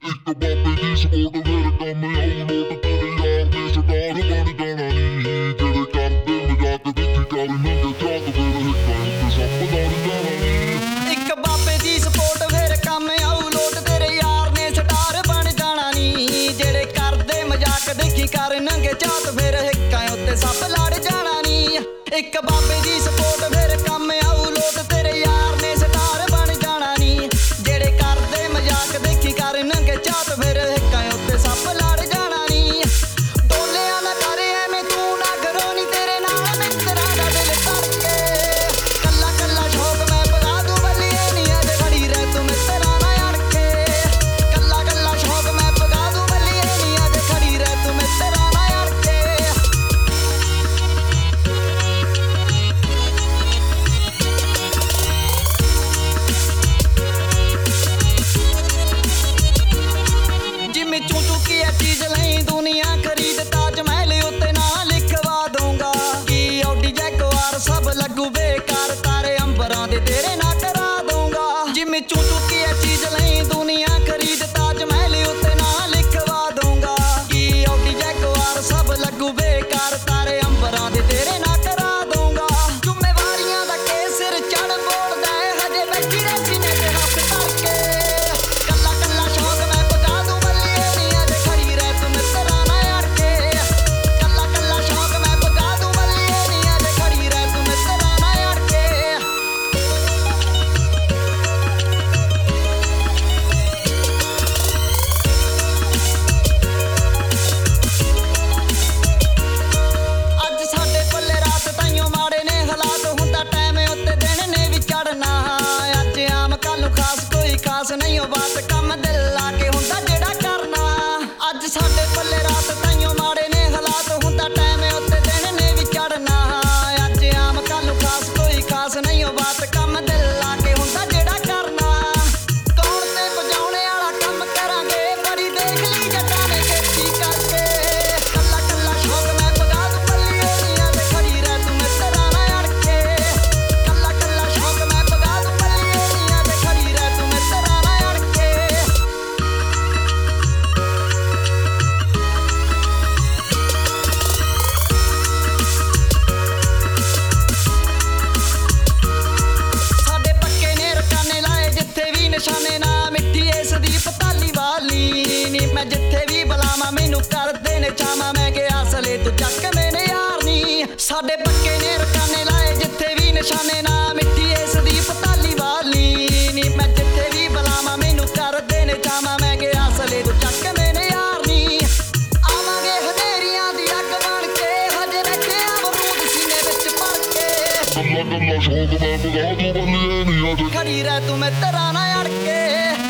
ਇੱਕ ਬਾਬੇ ਦੀ ਸਪੋਰਟ ਫਿਰ ਕੰਮ ਆਉ ਨੋਟ ਤੇਰੇ ਯਾਰ ਦੇ ਸਟਾਰ ਬਣ ਜਾਣਾ ਨੀ ਜਿਹੜੇ ਕਰਦੇ ਮਜ਼ਾਕ ਦੇਖੀ ਕਰ ਨੰਗੇ ਝਾਕ ਫਿਰ ਹਿੱਕਾਂ ਉੱਤੇ ਸੱਪ ਲੜ ਜਾਣਾ ਨੀ ਇੱਕ ਬਾਬੇ ਦੀ ਸਪੋਰਟ ਫਿਰ ਕੰਮ ਆਉ ਲੋਟ ਤੇਰੇ ਯਾਰ ਨੇ ਸਟਾਰ ਬਣ ਜਾਣਾ ਨੀ ਜਿਹੜੇ ਕਰਦੇ ਮਜ਼ਾਕ ਦੇਖੀ ਕਰ ਨੰਗੇ ਝਾਕ ਫਿਰ ਹਿੱਕਾਂ ਉੱਤੇ ਸੱਪ ਲੜ ਜਾਣਾ ਨੀ ਇੱਕ ਬਾਬੇ ਦੀ ਸਪੋਰਟ ਫਿਰ ਕੰਮ ਆਉ ਲੋਟ ਤੇਰੇ ਯਾਰ ਨੇ ਸਟਾਰ ਬਣ ਜਾਣਾ ਨੀ ਜਿਹੜੇ ਕਰਦੇ ਮਜ਼ਾਕ ਦੇਖੀ ਕਰ ਨੰਗੇ ਝਾਕ ਫਿਰ ਹਿੱਕਾਂ ਉੱਤੇ ਸੱਪ ਲੜ ਜਾਣਾ ਨੀ ਬੋਲਿਆ ਨਾ ਕਰ ਐਵੇਂ ਤੂੰ ਨਾ ਕਰੋ ਨੀ ਤੇਰੇ ਨਾਲ ਮਿੱਤਰਾਂ ਦਾ ਦਿਲ ਧੜਕੇ ਕੱਲਾ ਕੱਲਾ ਸ਼ੌਕ ਮੈਂ ਪਗਾ ਦੂੰ ਬੱਲੀਏ ਨੀ ਅਜੇ ਖੜੀ ਰਹਿ ਤੂੰ ਮਿੱਤਰਾਂ ਨਾਲ ਅੜ ਕੇ ਕੱਲਾ ਕੱਲਾ ਸ਼ੌਕ ਮੈਂ ਪਗਾ ਦੂੰ ਬੱਲੀਏ ਨੀ ਅਜੇ ਖੜੀ ਰਹਿ ਤੂੰ ਮਿੱਤਰਾਂ ਨਾਲ ਅੜ ਕੇ ਜਿਵੇਂ ਚੂੰ ਚੁੱਕੀ ਐ ਚੀਜ਼ ਲਈ ਦੁਨੀਆ ਖਰੀਦ ਤਾਜ ਮਹਿਲ ਉੱਤੇ ਨਾ ਲਿਖਵਾ ਦੂੰਗਾ ਕੀ ਔਡੀ ਜੈਗੁਆਰ ਸਭ ਲੱਗੂ ਬੇਕਾਰ ਤਾਰੇ ਅੰਬਰਾਂ ਦੇ ਤੇਰੇ ਨਾ ਕਰਾ ਦੂੰਗਾ ਜਿਵੇਂ ਚੂੰ ਚੁੱਕੀ ਐ ਚੀਜ਼ ਲਈ ਦੁਨੀਆ ਖਰੀਦ ਤਾਜ ਮਹਿਲ ਉੱਤੇ ਨਾ ਲਿਖਵਾ ਦੂੰਗਾ ਕੀ ਔਡੀ ਜੈਗੁਆਰ ਸਭ ਲੱਗੂ ਬੇਕਾਰ ਤਾਰੇ ਅੰਬਰਾਂ ਦੇ ਤੇਰੇ ਨਾ ਕਰਾ ਦੂੰਗਾ ਜ਼ਿੰਮੇਵਾਰੀਆਂ ਦਾ ਕੇ ਸਿਰ ਚੜ ਬੋਲਦਾ ਏ ਹਜੇ ਬੈਠੀ ਰਹਿ ਸੀਨੇ ਤੇ ਹੱਥ ਧਰ ਕੇ ਕੱਲਾ ਕੱਲਾ ਸ਼ੌਕ ਮੈਂ ਪਗਾ ਦੂੰ ਬੱਲੀਏ ਨੀ ਅਜੇ ਖੜੀ ਰਹਿ ਤੂੰ ਮਿੱਤਰਾਂ ਨਾਲ ਅੜ ਕੇ ਕੱਲਾ ਕੱਲਾ ਸ਼ੌਕ ਮੈਂ ਪਗਾ ਦੂੰ ਬੱਲੀਏ ਨੀ ਅਜੇ ਖੜੀ ਰਹਿ ਤੂੰ ਮਿੱਤਰਾਂ ਨਾਲ ਅੜ ਕੇ ਅੱਜ ਸਾਡੇ ਪੱਲੇ ਰਾਤ ਤਾਈਓ ਮਾੜੇ ਨੇ ਹਾਲਾਤ ਹੁੰਦਾ ਟਾਈਮ ਉੱਤੇ ਦਿਨ ਨੇ ਵੀ ਚੜਨਾ ਅੱਜ ਆਮ ਕੱਲ ਨੂੰ ਖਾਸ ਕੋਈ ਖਾਸ ਨਹੀਂ ਉਹ ਬਾਤ ਕੰਮ ਦਿਲ ਲਾ ਕੇ ਹੁੰਦਾ ਜਿਹੜਾ ਕਰਨਾ ਅੱਜ ਸਾਡੇ ਪੱਲੇ ਰਾਤ ਤਾਈਓ ਮਾੜੇ ਨੇ ਹਾਲਾਤ ਹੁੰਦਾ ਟਾਈਮ ਉੱਤੇ ਦਿਨ ਨੇ ਵੀ ਚੜਨਾ ਅੱਜ ਆਮ ਕੱਲ ਨੂੰ ਖਾਸ ਕੋਈ ਖਾਸ ਨਹੀਂ ਉਹ ਬਾਤ ਕੰਮ ਦਿਲ ਲਾ ਕੇ ਹੁੰਦਾ ਜਿਹੜਾ ਕਰਨਾ ਕੌਣ ਤੇ ਵਜਾਉਣੇ ਵਾਲਾ ਕੰਮ ਕਰਾਂਗੇ ਬੜੀ ਦੇਖ ਲਈ ਜੱਟਾਂ ਨੇ ਖੇਤੀ ਕਰਕੇ ਕੱਲਾ ਕੱਲਾ ਸ਼ੌਕ ਮੈਂ ਪਗਾ ਦੂੰ ਬੱਲੀਏ ਨੀ ਅਜੇ ਖੜੀ ਰਹਿ ਤੂੰ ਮਿੱਤਰਾਂ ਨਾਲ ਅੜ ਕੇ ਕੱਲਾ ਕੱਲਾ ਸ਼ੌਕ ਮੈਂ ਪਗਾ ਦੂੰ ਬੱਲੀਏ ਨੀ ਅਜੇ ਖੜੀ ਰਹਿ ਤੂੰ ਮਿੱਤਰਾਂ ਨਾਲ ਅੜ ਕੇ ਸਾਡੇ ਪੱਕੇ ਨੇ ਰਕਾਨੇ ਲਾਏ ਜਿੱਥੇ ਵੀ ਨਿਸ਼ਾਨੇ ਨਾ ਮਿੱਠੀ ਇਸ ਦੀ ਪਤਾਲੀ ਵਾਲੀ ਨੀ ਮੈਂ ਜਿੱਥੇ ਵੀ ਬੁਲਾਵਾਂ ਮੈਨੂੰ ਕਰਦੇ ਨੇ ਚਾਵਾਂ ਮੈਂ ਗਿਆ ਸਲੇ ਤੂੰ ਚੱਕ ਮੈਨੇ ਯਾਰ ਨੀ ਸਾਡੇ ਪੱਕੇ ਨੇ ਰਕਾਨੇ ਲਾਏ ਜਿੱਥੇ ਵੀ ਨਿਸ਼ਾਨੇ ਨਾ ਮਿੱਠੀ ਇਸ ਦੀ ਪਤਾਲੀ ਵਾਲੀ ਨੀ ਮੈਂ ਜਿੱਥੇ ਵੀ ਬੁਲਾਵਾਂ ਮੈਨੂੰ ਕਰਦੇ ਨੇ ਚਾਵਾਂ ਮੈਂ ਗਿਆ ਸਲੇ ਤੂੰ ਚੱਕ ਮੈਨੇ ਯਾਰ ਨੀ ਆਵਾਂਗੇ ਹਨੇਰੀਆਂ ਦੀ ਅੱਗ ਬਣ ਕੇ ਹਜੇ ਬੈਠੇ ਆ ਬਰੂਦ ਸੀਨੇ ਵਿੱਚ ਭਰ ਕੇ ਕੱਲਾ ਕੱਲਾ ਸ਼ੌਕ ਮੈਂ ਪਗਾ ਦੂੰ ਬੱਲੀਏ ਨੀ ਅਜੇ ਖੜੀ ਰਹਿ ਤੂੰ ਮਿੱਤਰਾਂ ਨਾਲ ਅੜ ਕੇ